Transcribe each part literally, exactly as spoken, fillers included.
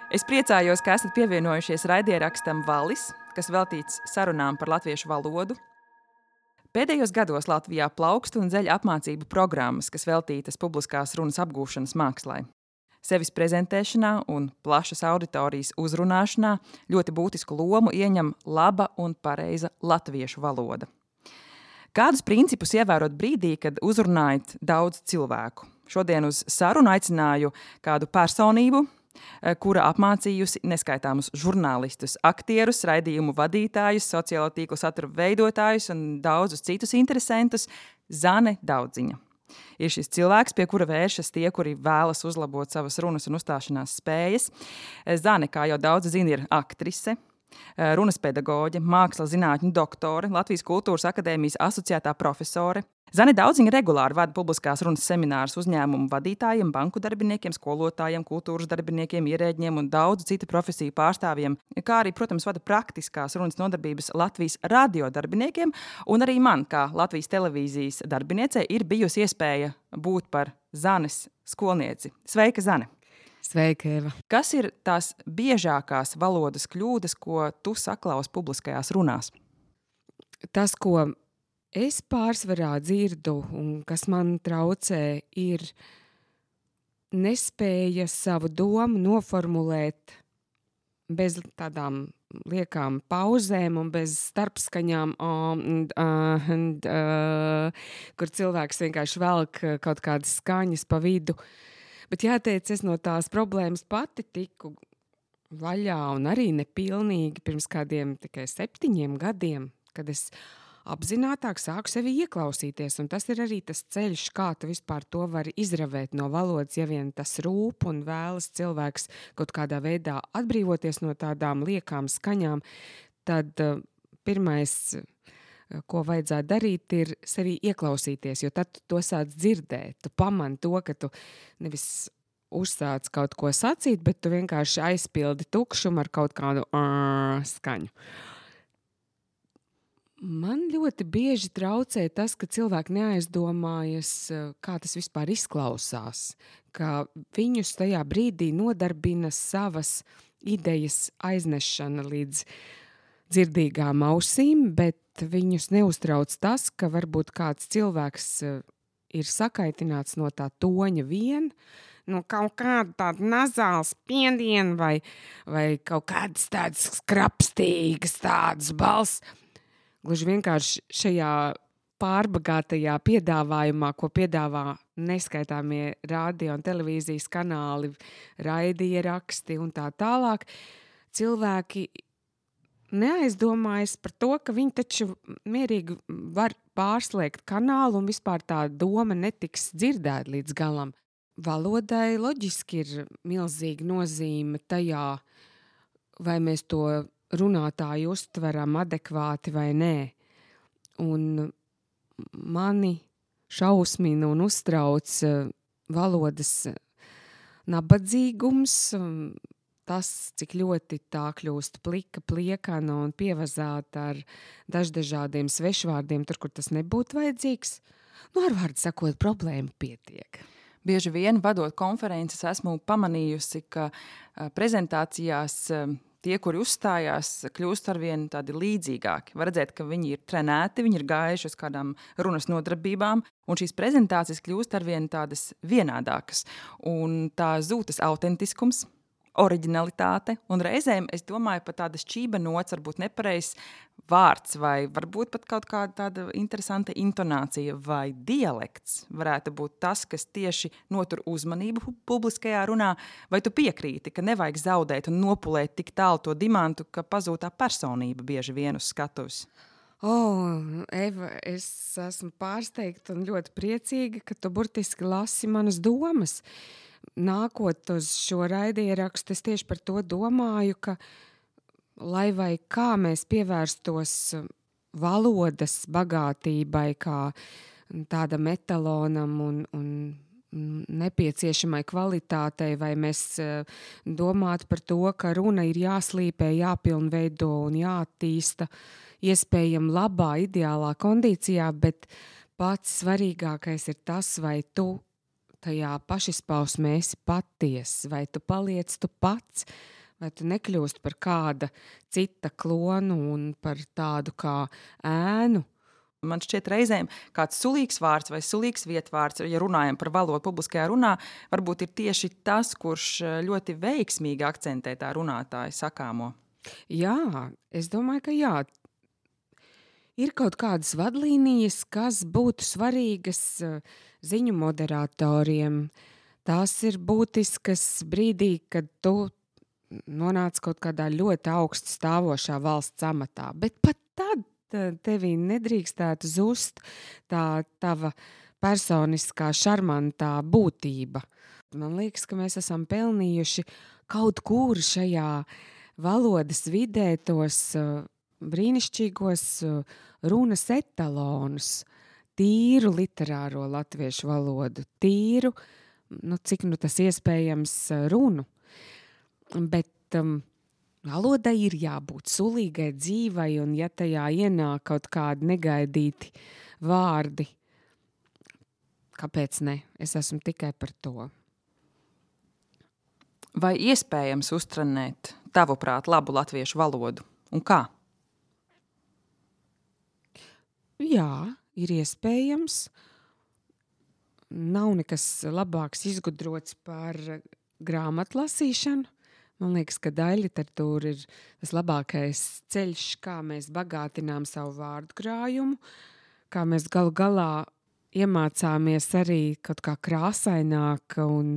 Es priecājos, ka esat pievienojušies raidierakstam Valis, kas veltīts sarunām par latviešu valodu. Pēdējos gados Latvijā plaukst un dzeļ apmācību programmas, kas veltītas publiskās runas apgūšanas mākslai. Sevis prezentēšanā un plašas auditorijas uzrunāšanā ļoti būtisku lomu ieņem laba un pareiza latviešu valoda. Kādus principus ievērot brīdī, kad uzrunājat daudz cilvēku? Šodien uz sarunu aicināju kādu personību, kura apmācījusi neskaitāmus žurnālistus, aktierus, raidījumu vadītājus, sociālo tīklu satura veidotājus un daudzus citus interesantus – Zane Daudziņa. Ir šis cilvēks, pie kura vēršas tie, kuri vēlas uzlabot savas runas un uzstāšanās spējas. Zane, kā jau daudz zina, ir aktrise, runas pedagoģe, mākslas zinātņu doktore, Latvijas Kultūras akadēmijas asociētā profesore. Zane Daudziņa regulāri vada publiskās runas seminārus uzņēmumu vadītājiem, banku darbiniekiem, skolotājiem, kultūras darbiniekiem, ierēģiem un daudzu citu profesiju pārstāvjiem, kā arī, protams, vada praktiskās runas nodarbības Latvijas radio darbiniekiem, un arī man, kā Latvijas televīzijas darbiniecei, ir bijusi iespēja būt par Zanes skolnieci. Sveika, Zane! Sveika, Eva! Kas ir tās biežākās valodas kļūdas, ko tu saklaus publiskajās runās? Tas, ko es pārsvarā dzirdu un kas man traucē, ir nespēja savu domu noformulēt bez tādām liekām pauzēm un bez starpskaņām, um, uh, and, uh, kur cilvēks vienkārši velk kaut kādas skaņas pa vidu. Bet jāteic, es no tās problēmas pati tiku vaļā un arī nepilnīgi pirms kādiem tikai septiņiem gadiem, kad es apzinātāk sāku sevi ieklausīties, un tas ir arī tas ceļš, kā tu vispār to vari izravēt no valodas, ja vien tas rūp un vēlas cilvēks kaut kādā veidā atbrīvoties no tādām liekām skaņām, tad uh, pirmais, uh, ko vajadzētu darīt, ir sevi ieklausīties, jo tad tu to sāc dzirdēt, tu pamani to, ka tu nevis uzsāc kaut ko sacīt, bet tu vienkārši aizpildi tukšumu ar kaut kādu uh, skaņu. Man ļoti bieži traucē tas, ka cilvēki neaizdomājas, kā tas vispār izklausās, ka viņus tajā brīdī nodarbina savas idejas aiznešana līdz dzirdīgām ausīm, bet viņus neuztrauc tas, ka varbūt kāds cilvēks ir sakaitināts no tā toņa vien, no kaut kāda tāda nazāla spiediena vai, vai kaut kādas tādas skrapstīgas tādas balss. Gluži vienkārši šajā pārbagātajā piedāvājumā, ko piedāvā neskaitāmie radio un televīzijas kanāli, raidieraksti un tā tālāk, cilvēki neaizdomājas par to, ka viņi taču mierīgi var pārslēgt kanālu un vispār tā doma netiks dzirdēta līdz galam. Valodai loģiski ir milzīga nozīme tajā, vai mēs to runātāju uztveram adekvāti vai nē. Un mani šausmina un uztrauc valodas nabadzīgums, tas, cik ļoti tā kļūst plika, pliekana un pievazāta ar daždažādiem svešvārdiem, tur, kur tas nebūtu vajadzīgs. Nu, ar vārdu sakot, problēma pietiek. Bieži vien, vadot konferences, esmu pamanījusi, ka prezentācijās tie, kuri uzstājās, kļūst arvien tādi līdzīgāki. Var redzēt, ka viņi ir trenēti, viņi ir gājuši uz kādām runas nodarbībām, un šīs prezentācijas kļūst arvien tādas vienādākas. Un tā zūtas autentiskums, oriģinalitāte, un reizēm, es domāju, pat tāda šķība nots, varbūt nepareizs vārds, vai varbūt pat kaut kāda tāda interesanta intonācija vai dialekts varētu būt tas, kas tieši notur uzmanību publiskajā runā, vai tu piekrīti, ka nevajag zaudēt un nopulēt tik tālu to dimantu, ka pazūd tā personība bieži vien uz skatuves? O, oh, Eva, es esmu pārsteigta un ļoti priecīga, ka tu burtiski lasi manas domas. Nākot uz šo raidierakstu, es tieši par to domāju, ka lai vai kā mēs pievērstos valodas bagātībai, kā tādam etalonam un, un nepieciešamai kvalitātei, vai mēs domātu par to, ka runa ir jāslīpē, jāpilnveido un jāattīsta iespējami labā, ideālā kondīcijā, bet pats svarīgākais ir tas, vai tu tajā pašizpausmē esi paties, vai tu paliec tu pats, Vai tu nekļūst par kāda cita klonu un par tādu kā ēnu? Man šķiet reizēm kāds sulīgs vārds vai sulīgs vietvārds, ja runājam par valodu publiskajā runā, varbūt ir tieši tas, kurš ļoti veiksmīgi akcentē tā runātāja sakāmo. Jā, es domāju, ka jā. Ir kaut kādas vadlīnijas, kas būtu svarīgas ziņu moderatoriem. Tās ir būtiskas brīdī, kad tu nonāc kaut kādā ļoti augstu stāvošā valsts amatā. Bet pat tad tevī nedrīkstētu zust tā tava personiskā šarmantā būtība. Man liekas, ka mēs esam pelnījuši kaut kur šajā valodas vidē tos uh, brīnišķīgos uh, runas etalonus, tīru literāro latviešu valodu, tīru, nu, cik nu tas iespējams uh, runu. Bet um, valodai ir jābūt sulīgai, dzīvai, un ja tajā ienāk kaut kādi negaidīti vārdi, kāpēc ne? Es esmu tikai par to. Vai iespējams uztrenēt, tavuprāt, labu latviešu valodu? Un kā? Jā, ir iespējams. Nav nekas labāks izgudrots par grāmatlasīšanu. Man liekas, ka daļliteratūra ir tas labākais ceļš, kā mēs bagātinām savu vārdu krājumu, kā mēs galu galā iemācāmies arī kaut kā krāsaināk un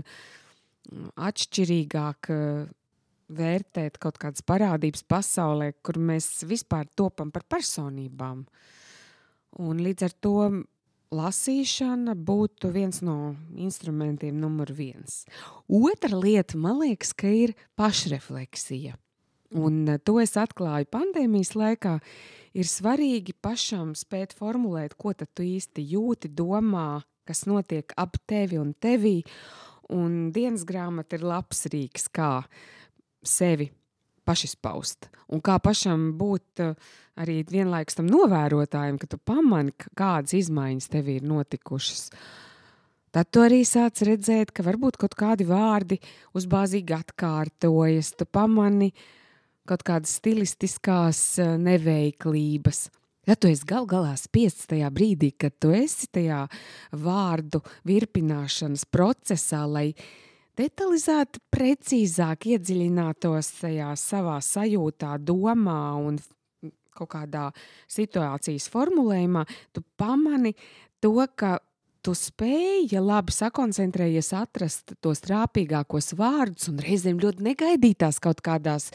atšķirīgāk vērtēt kaut kādas parādības pasaulē, kur mēs vispār topam par personībām. Un līdz ar to lasīšana būtu viens no instrumentiem numur viens. Otra lieta, man liekas, ka ir pašrefleksija. Un to es atklāju pandēmijas laikā. Ir svarīgi pašam spēt formulēt, ko tad tu īsti jūti, domā, kas notiek ap tevi un tevī. Un dienas grāmata ir labs rīks, kā sevi pašizpaust. Un kā pašam būt arī vienlaikus tam novērotājiem, ka tu pamani, kādas izmaiņas tev ir notikušas. Tad tu arī sāc redzēt, ka varbūt kaut kādi vārdi uzbāzīgi atkārtojas, tu pamani kaut kādas stilistiskās neveiklības. Ja tu esi gal galā spiests tajā brīdī, kad tu esi tajā vārdu virpināšanas procesā, lai detalizēti, precīzāk iedziļinātos tajā savā sajūtā, domā un kaut kādā situācijas formulējumā, tu pamani to, ka tu spēji, ja labi sakoncentrējies, atrast tos trāpīgākos vārdus un reizēm ļoti negaidītās kaut kādās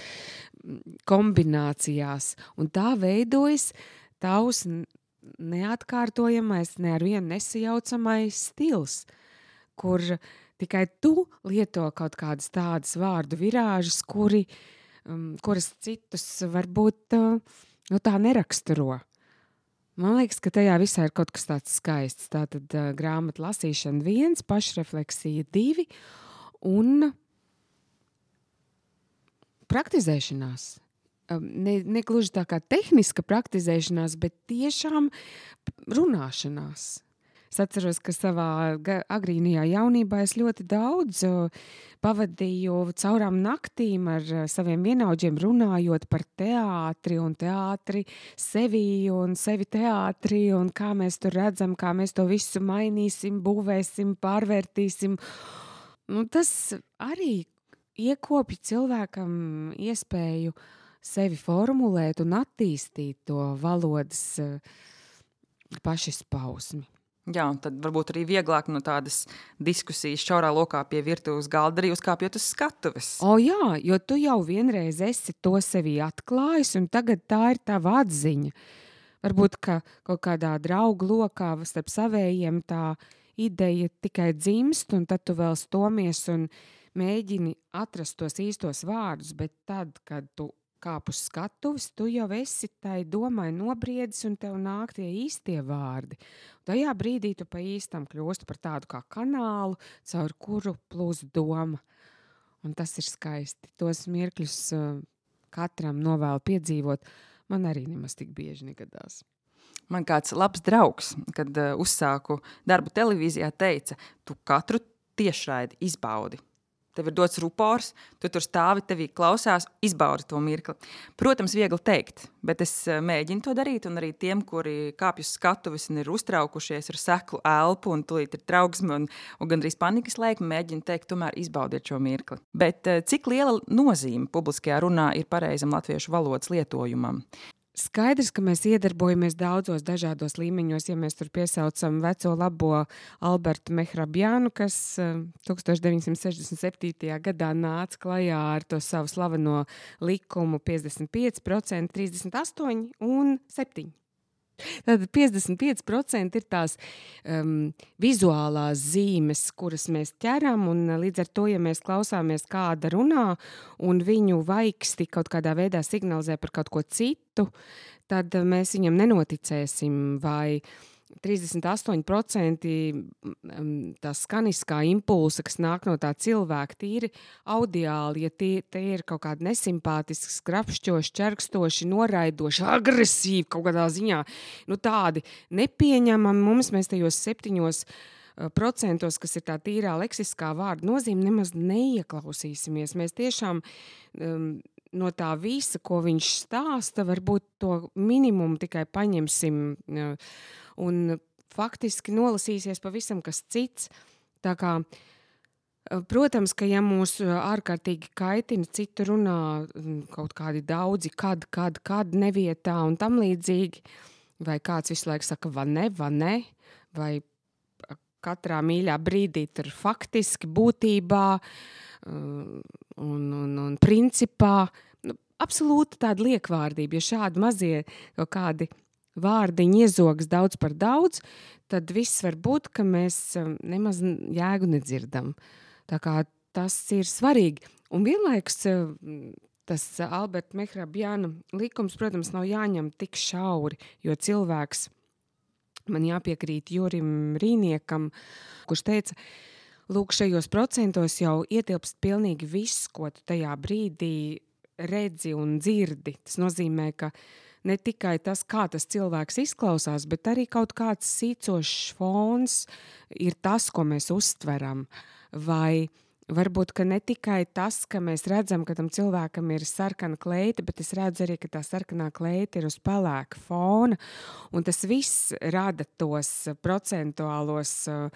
kombinācijās. Un tā veidojas tavs neatkārtojamais, ne ar vienu nesajaucamais stils, kur tikai tu lieto kaut kādas tādas vārdu virāžas, kuri, um, kuras citus varbūt uh, nu, tā neraksturo. Man liekas, ka tajā visā ir kaut kas tāds skaists. Tātad uh, grāmatu lasīšana viens, pašrefleksija divi un praktizēšanās. Um, ne, ne gluži tā kā tehniska praktizēšanās, bet tiešām runāšanās. Es atceros, ka savā agrīnajā jaunībā es ļoti daudz pavadīju caurām naktīm ar saviem vienaudžiem runājot par teātri un teātri sevi un sevi teātri un kā mēs tur redzam, kā mēs to visu mainīsim, būvēsim, pārvērtīsim. Nu, tas arī iekopja cilvēkam iespēju sevi formulēt un attīstīt to valodas pašizpausmi. Jā, un tad varbūt arī vieglāk no tādas diskusijas šaurā lokā pie virtuves galda arī uzkāpjot uz skatuves. O jā, jo tu jau vienreiz esi to sevi atklājis, un tagad tā ir tava atziņa. Varbūt, ka kaut kādā draugu lokā starp savējiem tā ideja tikai dzimst, un tad tu vēl stomies un mēģini atrast tos īstos vārdus, bet tad, kad tu kāp uz skatuves, tu jau esi tai domai nobriedis un tev nāk tie īstie vārdi. Tajā brīdī tu pa īstam kļūst par tādu kā kanālu, caur kuru plūst doma. Un tas ir skaisti. Tos mirkļus uh, katram novēlu piedzīvot. Man arī nemaz tik bieži negadās. Man kāds labs draugs, kad uh, uzsāku darbu televīzijā, teica, tu katru tiešraidi izbaudi. tev ir dots rupors, tu tur stāvi, tevī klausās, izbaudi to mirkli. Protams, viegli teikt, bet es mēģinu to darīt, un arī tiem, kuri kāpj uz skatuves un ir uztraukušies ar seklu elpu, un tulīt ir trauksme un, un gandrīz panikas lēkme, mēģinu teikt, tomēr izbaudiet šo mirkli. Bet cik liela nozīme publiskajā runā ir pareizam latviešu valodas lietojumam? Skaidrs, ka mēs iedarbojamies daudzos dažādos līmeņos, ja mēs tur piesaucam veco labo Albertu Mehrabjānu, kas tūkstoš deviņsimt sešdesmit septītajā gadā nāca klajā ar to savu slaveno likumu piecdesmit pieci procenti, trīsdesmit astoņi un septiņi. Tad piecdesmit pieci procenti ir tās um, vizuālās zīmes, kuras mēs ķeram, un līdz ar to, ja mēs klausāmies kāda runā, un viņu vaiksti kaut kādā veidā signalizē par kaut ko citu, tad mēs viņam nenoticēsim, vai trīsdesmit astoņi procenti tā skaniskā impulsa, kas nāk no tā cilvēka, tīri audiāli, ja tie, tie ir kaut kādi nesimpātiski, skrapšķoši, čerkstoši, noraidoši, agresīvi kaut kādā ziņā, nu tādi nepieņemami mums, mēs tajos septiņos procentos, kas ir tā tīrā leksiskā vārda nozīme, nemaz neieklausīsimies. Mēs tiešām um, no tā visa, ko viņš stāsta, varbūt to minimumu tikai paņemsim uh, un faktiski nolasīsies pavisam kas cits. Tā kā, protams, ka ja mūs ārkārtīgi kaitina citu runā kaut kādi daudzi, kad, kad, kad nevietā un tam līdzīgi, vai kāds visu laiku saka va ne, va ne, vai katrā mīļā brīdī tur faktiski būtībā un, un, un principā, nu, absolūti tāda liekvārdība, ja šādi mazie kaut kādi vārdiņi iezogas daudz par daudz, tad viss var būt, ka mēs nemaz jēgu nedzirdam. Tā kā tas ir svarīgi. Un vienlaikus tas Alberta Mehrabjāna likums, protams, nav jāņem tik šauri, jo cilvēks, man jāpiekrīt Jurim Rīniekam, kurš teica, lūk, šajos procentos jau ietilpst pilnīgi viss, ko tu tajā brīdī redzi un dzirdi. Tas nozīmē, ka ne tikai tas, kā tas cilvēks izklausās, bet arī kaut kāds sīcošs fons ir tas, ko mēs uztveram. Vai varbūt, ka ne tikai tas, ka mēs redzam, ka tam cilvēkam ir sarkana kleita, bet es redzu arī, ka tā sarkanā kleita ir uz pelēka fona, un tas viss rada tos procentuālos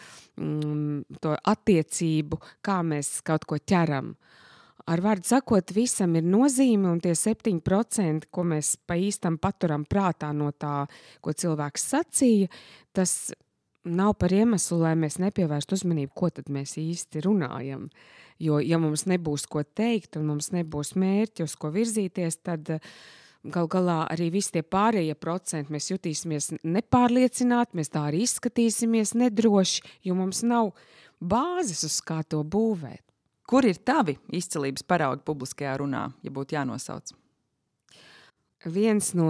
mm, to attiecību, kā mēs kaut ko ķeram. Ar vārdu sakot, visam ir nozīme, un tie septiņi procenti, ko mēs pa īstam paturam prātā no tā, ko cilvēks sacīja, tas nav par iemeslu, lai mēs nepievērstu uzmanību, ko tad mēs īsti runājam. Jo, ja mums nebūs ko teikt, un mums nebūs mērķi, uz ko virzīties, tad gal galā arī visi tie pārējie procenti mēs jutīsimies nepārliecināti, mēs tā arī izskatīsimies nedroši, jo mums nav bāzes, uz kā to būvēt. Kur ir tavi izcilības paraugi publiskajā runā, ja būtu jānosauc? Viens no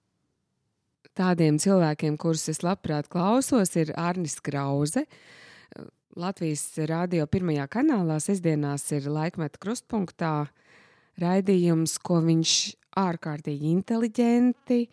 tādiem cilvēkiem, kurus es labprāt klausos, ir Arnis Krauze. Latvijas radio pirmajā kanālā sestdienās ir Laikmeta krustpunktā raidījums, ko viņš ārkārtīgi inteliģenti,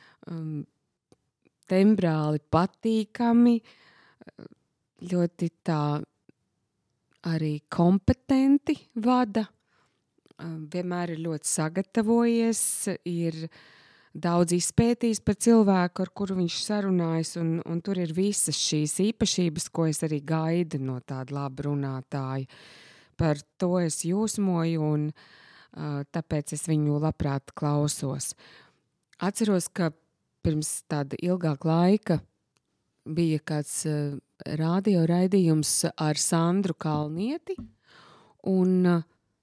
tembrāli patīkami, ļoti tā arī kompetenti vada, vienmēr ir ļoti sagatavojies, ir daudz izpētījis par cilvēku, ar kuru viņš sarunājas, un, un tur ir visas šīs īpašības, ko es arī gaidu no tāda laba runātāja. Par to es jūsmoju, un uh, tāpēc es viņu labprāt klausos. Atceros, ka pirms tāda ilgāka laika bija kāds uh, radio raidījums ar Sandru Kalnieti, un uh,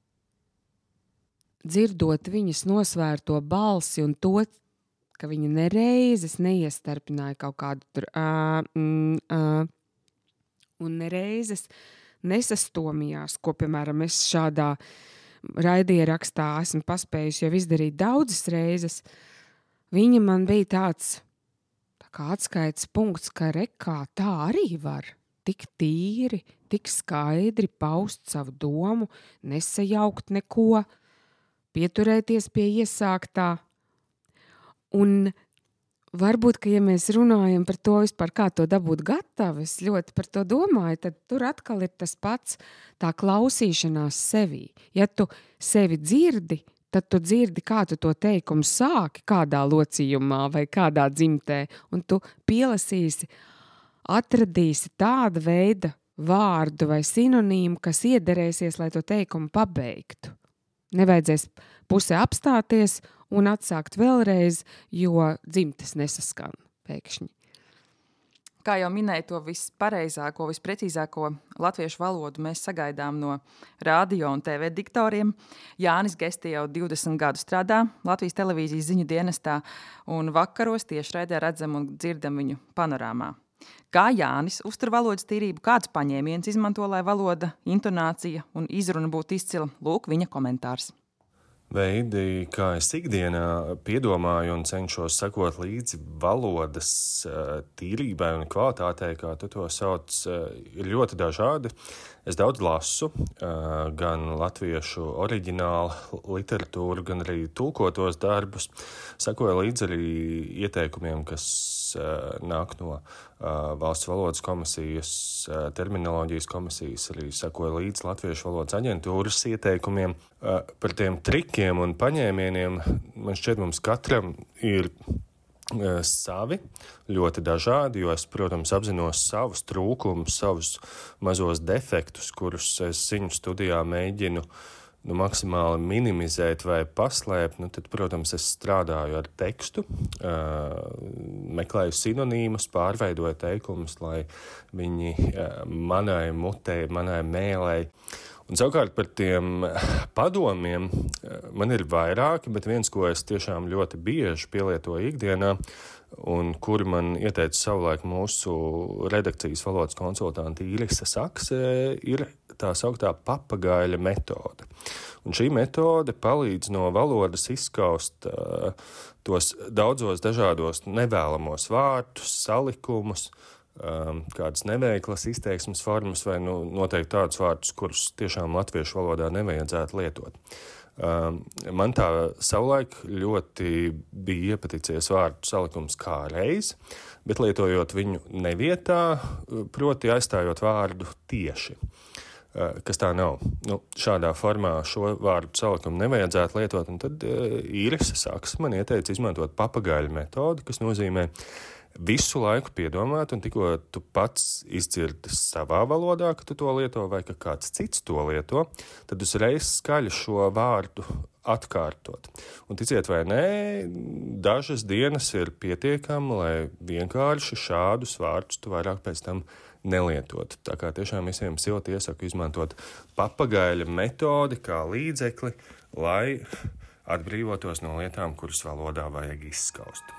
dzirdot viņas nosvērto balsi un to, ka viņa nereizes neiestarpināja kaut kādu tur ā, mm, ā, un nereizes nesastomījās, ko, piemēram, es šādā raidierakstā esmu paspējusi jau izdarīt daudzas reizes. Viņa man bija tāds tā kā atskaites punkts, ka rekā tā arī var tik tīri, tik skaidri paust savu domu, nesajaukt neko, pieturēties pie iesāktā. Un varbūt, ka ja mēs runājam par to vispār, kā to dabūt gatavu, es ļoti par to domāju, tad tur atkal ir tas pats tā klausīšanās sevī. Ja tu sevi dzirdi, tad tu dzirdi, kā tu to teikumu sāki, kādā locījumā vai kādā dzimtē, un tu pielasīsi, atradīsi tāda veida vārdu vai sinonīmu, kas iederēsies, lai to teikumu pabeigtu. Nevajadzēs pusē apstāties un atsākt vēlreiz, jo dzimtes nesaskan pēkšņi. Kā jau minēju, to vispareizāko, visprecīzāko latviešu valodu mēs sagaidām no radio un T V diktoriem. Jānis Gesti jau divdesmit gadu strādā Latvijas televīzijas ziņu dienestā, un vakaros tiešraidē redzam un dzirdam viņu panorāmā. Kā Jānis uztur valodas tīrību, kāds paņēmiens izmanto, lai valoda, intonācija un izruna būtu izcila? Lūk, viņa komentārs. Veidi, kā es ikdienā piedomāju un cenšos sekot līdzi valodas uh, tīrībai un kvalitātei, kā tu to sauc, uh, ir ļoti dažādi. Es daudz lasu, uh, gan latviešu oriģinālu literatūru, gan arī tulkotos darbus. Sekoju līdzi arī ieteikumiem, kas uh, nāk no uh, Valsts valodas komisijas, uh, terminoloģijas komisijas, arī sekoju līdzi Latviešu valodas aģentūras ieteikumiem. Uh, par tiem trikiem un paņēmieniem man šķiet mums katram ir savi, ļoti dažādi, jo es, protams, apzinos savus trūkumus, savus mazos defektus, kurus es ziņu studijā mēģinu nu, maksimāli minimizēt vai paslēpt. Nu, tad, protams, es strādāju ar tekstu, meklēju sinonīmus, pārveidoju teikumus, lai viņi manai mutei, manai mēlei. Un savukārt par tiem padomiem man ir vairāki, bet viens, ko es tiešām ļoti bieži pielietoju ikdienā un kuri man ieteica savulaik mūsu redakcijas valodas konsultanti Īrisa Sakse, ir tā sauktā papagaļa metode. Un šī metode palīdz no valodas izskaust uh, tos daudzos dažādos nevēlamos vārdus, salikumus, Um, kādas neveiklas izteiksmes formas vai nu, noteikti tādus vārdus, kurus tiešām latviešu valodā nevajadzētu lietot. Um, man tā savulaik ļoti bija iepaticies vārdu salikums kā reiz, bet lietojot viņu nevietā, proti aizstājot vārdu tieši, uh, kas tā nav. Nu, šādā formā šo vārdu salikumu nevajadzētu lietot, un tad uh, Īrisa Sakse man ieteica izmantot papagaļu metodi, kas nozīmē visu laiku piedomāt, un tikko tu pats izdzirdi savā valodā, ka tu to lieto, vai ka kāds cits to lieto, tad uzreiz skaļi šo vārdu atkārtot. Un ticiet vai nē, dažas dienas ir pietiekami, lai vienkārši šādus vārdus tu vairāk pēc tam nelietot. Tā kā tiešām visiem silti iesaku izmantot papagaļa metodi kā līdzekli, lai atbrīvotos no lietām, kuras valodā vajag izskaust.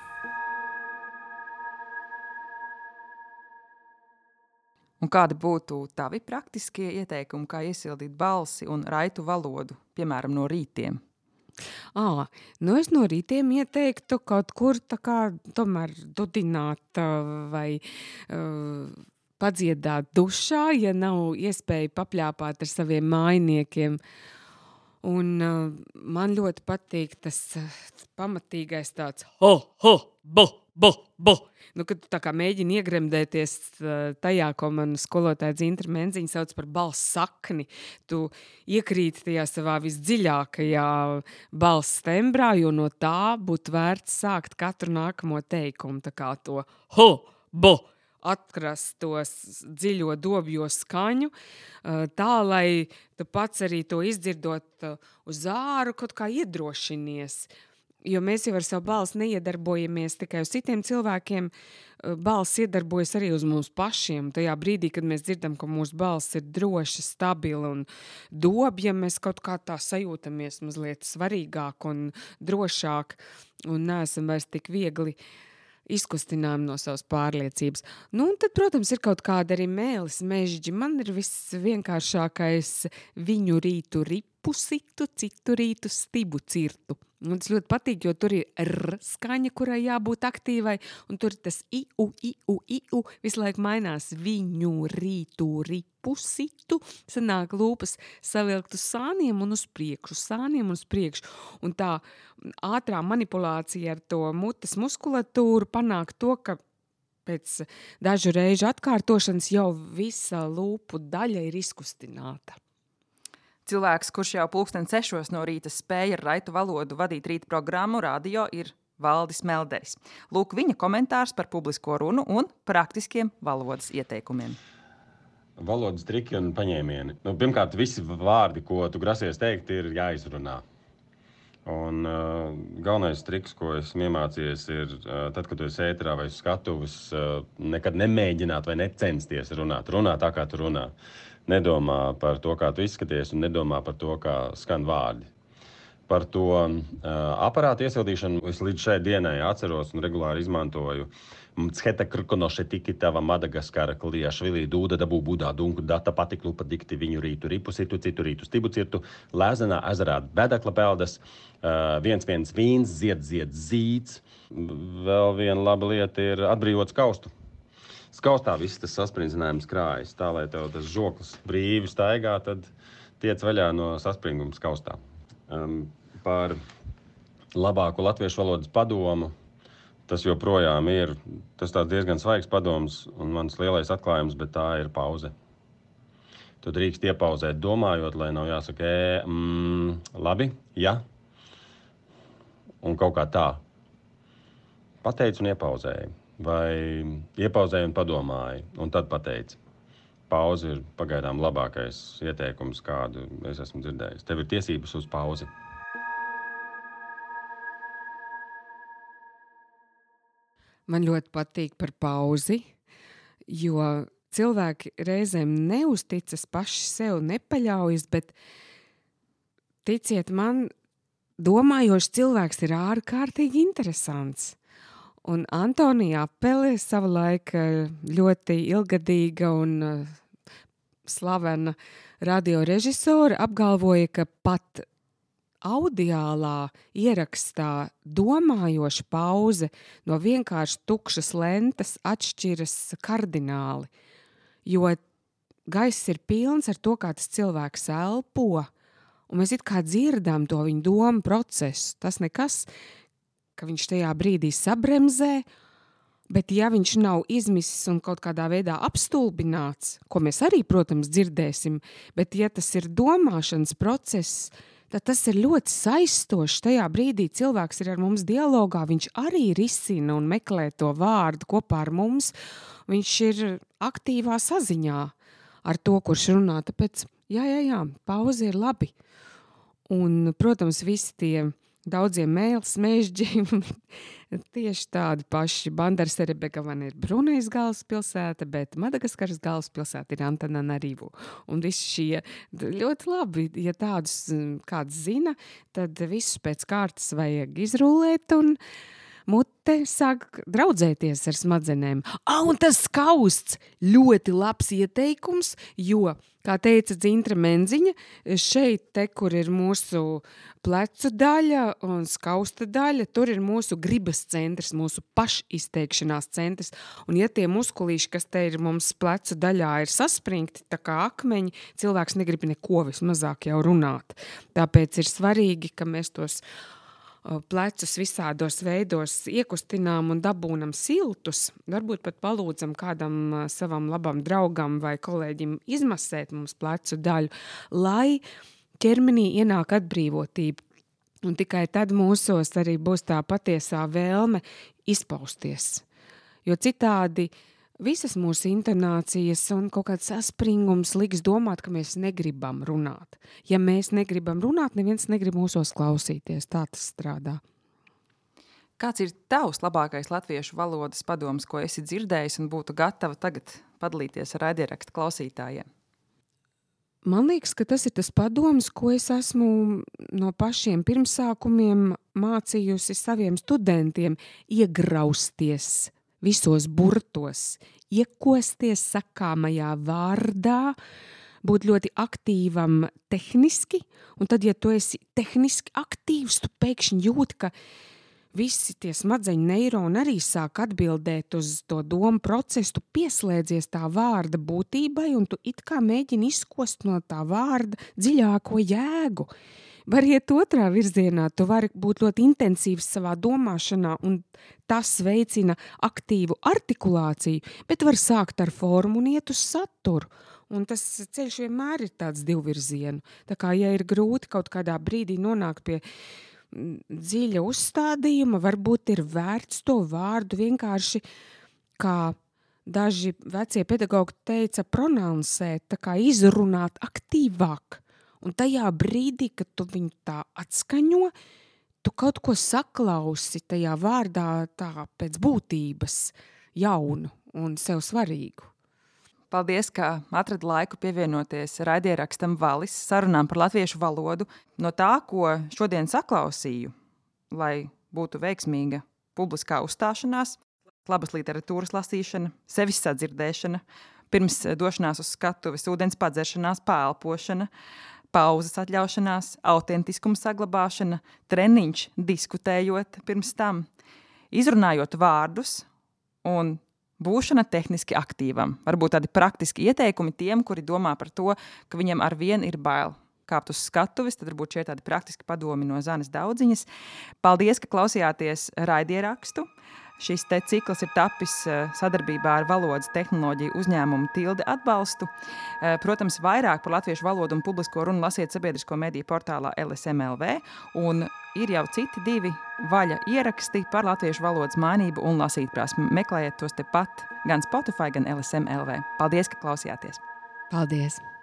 Un kādi būtu tavi praktiskie ieteikumi, kā iesildīt balsi un raitu valodu, piemēram, no rītiem? À, nu es no rītiem ieteiktu kaut kur tā kā tomēr dudināt vai uh, padziedāt dušā, ja nav iespēja papļāpāt ar saviem mājiniekiem. Un uh, man ļoti patīk tas uh, pamatīgais tāds ho, ho, bo, bo, bo. Nu, kad tu tā kā mēģini iegremdēties uh, tajā, ko man skolotāja Dzintra Menziņa sauc par balss sakni, tu iekrīti tajā savā visdziļākajā balss tembrā, jo no tā būtu vērts sākt katru nākamo teikumu, tā kā to ho, bo, atrast to dziļo dobjo skaņu, tā, lai tu pats arī to izdzirdot uz āru, kaut kā iedrošinies. Jo mēs jau ar savu balsi neiedarbojamies tikai uz citiem cilvēkiem, balss iedarbojas arī uz mums pašiem. Tajā brīdī, kad mēs dzirdam, ka mūsu balss ir droša, stabila un dobja, mēs kaut kā tā sajūtamies mazliet svarīgāk un drošāk un neesam vairs tik viegli izkustinām no savas pārliecības. Nu, un tad, protams, ir kaut kāda arī mēlis mežģi. Man ir viss vienkāršākais viņu rītu ripu situ, citu rītu stibu cirtu. Un tas ļoti patīk, jo tur ir r skaņa, kurai jābūt aktīvai, un tur tas i, u, i, u, i, u, visu laiku mainās viņu, rītu, ripu, situ, sanāk lūpas savilkt uz sāniem un uz priekšu, sāniem un uz priekšu. Un tā ātrā manipulācija ar to mutes muskulatūru panāk to, ka pēc dažu reižu atkārtošanas jau visa lūpu daļa ir izkustināta. Cilvēks, kurš jau pulksten sešos no rīta spēja ar raitu valodu vadīt rīta programmu radio, ir Valdis Melderis. Lūk viņa komentārs par publisko runu un praktiskiem valodas ieteikumiem. Valodas triki un paņēmieni. Nu, pirmkārt, visi vārdi, ko tu grasies teikt, ir jāizrunā. Un uh, galvenais triks, ko esmu iemācījies, ir uh, tad, kad tu esi ēterā vai skatuves, uh, nekad nemēģināt vai necensties runāt. Runā tā, kā tu runā. Nedomā par to, kā tu izskaties, un nedomā par to, kā skan vārdi. Par to uh, aparātu iesildīšanu es līdz šai dienai atceros un regulāri izmantoju. Mceta krkonoše tiki tava Madagaskara klijašvilī dūda dabū budā dunku data patiklu pa dikti viņu rītu ripu situ citu rītu stibu cirtu lēzenā ezerā bedakla peldas, uh, viens viens vīns, zied zied zīts. Vēl viena laba lieta ir atbrīvot skaustu. Skaustā viss tas saspringzinājums krājas, tā, lai tev tas žoklis brīvi staigā, tad tiec vaļā no saspringuma skaustā. Um, par labāku latviešu valodas padomu, tas joprojām ir, tas tāds diezgan svaigs padoms un mans lielais atklājums, bet tā ir pauze. Tu drīkst iepauzēt domājot, lai nav jāsaka, e, mm, labi, ja, un kaut kā tā. Pateicu un iepauzēju. Vai iepauzēju un padomāju, un tad pateici. Pauze ir pagaidām labākais ieteikums, kādu es esmu dzirdējis. Tev ir tiesības uz pauzi. Man ļoti patīk par pauzi, jo cilvēki reizēm neuzticas paši sev, nepaļaujas, bet ticiet man, domājošs cilvēks ir ārkārtīgi interesants. Un Antonija Apele, savulaik ļoti ilgadīga un slavena radiorežisore, apgalvoja, ka pat audiālā ierakstā domājoša pauze no vienkārši tukšas lentes atšķiras kardināli, jo gaiss ir pilns ar to, kā tas cilvēks elpo, un mēs it kā dzirdam to viņa domu procesu. Tas nekas, ka viņš tajā brīdī sabremzē, bet ja viņš nav izmisis un kaut kādā veidā apstulbināts, ko mēs arī, protams, dzirdēsim, bet ja tas ir domāšanas process, tad tas ir ļoti saistošs. Tajā brīdī cilvēks ir ar mums dialogā, viņš arī risina un meklē to vārdu kopā ar mums, viņš ir aktīvā saziņā ar to, kurš runā, tāpēc, jā, jā, jā, pauze ir labi. Un, protams, visi tie daudziem mēls, mēžģi, tieši tādi paši. Bandaras Rebekavana ir Brunejas galvaspilsēta, bet Madagaskaras galvaspilsēta ir Antananarivu. Un visi šie ļoti labi, ja tādus kāds zina, tad visus pēc kārtas vajag izrūlēt un mute sāk draudzēties ar smadzenēm. Ah, un tas skausts! Ļoti labs ieteikums, jo, kā teica Dzintra Menziņa, šeit te, kur ir mūsu plecu daļa un skausta daļa, tur ir mūsu gribas centrs, mūsu pašizteikšanās centrs. Un ja tie muskulīši, kas te ir mums plecu daļā, ir saspringti, tā kā akmeņi, cilvēks negrib neko vismazāk jau runāt. Tāpēc ir svarīgi, ka mēs tos plecus visādos veidos iekustinām un dabūnam siltus, varbūt pat palūdzam kādam savam labam draugam vai kolēģim izmasēt mums plecu daļu, lai ķermenī ienāk atbrīvotība. Un tikai tad mūsos arī būs tā patiesā vēlme izpausties. Jo citādi visas mūsu intonācijas un kaut kāds saspringums liks domāt, ka mēs negribam runāt. Ja mēs negribam runāt, neviens negrib mūsos klausīties. Tā tas strādā. Kāds ir tavs labākais latviešu valodas padoms, ko esi dzirdējis un būtu gatava tagad padalīties ar raidierakstu klausītājiem? Man liekas, ka tas ir tas padoms, ko es esmu no pašiem pirmsākumiem mācījusi saviem studentiem iegrausties visos burtos, iekosties sakāmajā vārdā, būt ļoti aktīvam tehniski, un tad, ja tu esi tehniski aktīvs, tu pēkšņi jūti, ka visi tie smadzeņu neironi arī sāk atbildēt uz to domu procesu, tu pieslēdzies tā vārda būtībai, un tu it kā mēģini izkost no tā vārda dziļāko jēgu. Var iet otrā virzienā, tu vari būt ļoti intensīvs savā domāšanā, un tas veicina aktīvu artikulāciju, bet var sākt ar formu un iet uz saturu. Un tas ceļš vienmēr ir tāds divvirzienu. Tā kā, ja ir grūti kaut kādā brīdī nonākt pie dziļa uzstādījuma, varbūt ir vērts to vārdu vienkārši, kā daži vecie pedagogi teica, pronounsēt, tā kā izrunāt aktīvāk. Un tajā brīdī, kad tu viņu tā atskaņo, tu kaut ko saklausi tajā vārdā tā pēc būtības jaunu un sev svarīgu. Paldies, ka atradi laiku pievienoties raidierakstam Valis sarunām par latviešu valodu. No tā, ko šodien saklausīju, lai būtu veiksmīga publiskā uzstāšanās, labas literatūras lasīšana, sevis sadzirdēšana, pirms došanās uz skatuves, ūdens padzeršanās, pāelpošana, pauzes atļaušanās, autentiskuma saglabāšana, treniņš diskutējot pirms tam, izrunājot vārdus un būšana tehniski aktīvam. Varbūt tādi praktiski ieteikumi tiem, kuri domā par to, ka viņam ar vienu ir bail kāpt uz skatuves, tad varbūt šie tādi praktiski padomi no Zanes Daudziņas. Paldies, ka klausījāties raidierakstu. Šis te cikls ir tapis sadarbībā ar valodas tehnoloģiju uzņēmumu Tilde atbalstu. Protams, vairāk par latviešu valodu un publisko runu lasiet sabiedrisko mediju portālā L S M L V, un ir jau citi divi vaļa ieraksti par latviešu valodas mainību un lasītprasmi. Meklējiet tos te pat gan Spotify, gan L S M L V. Paldies, ka klausījāties! Paldies!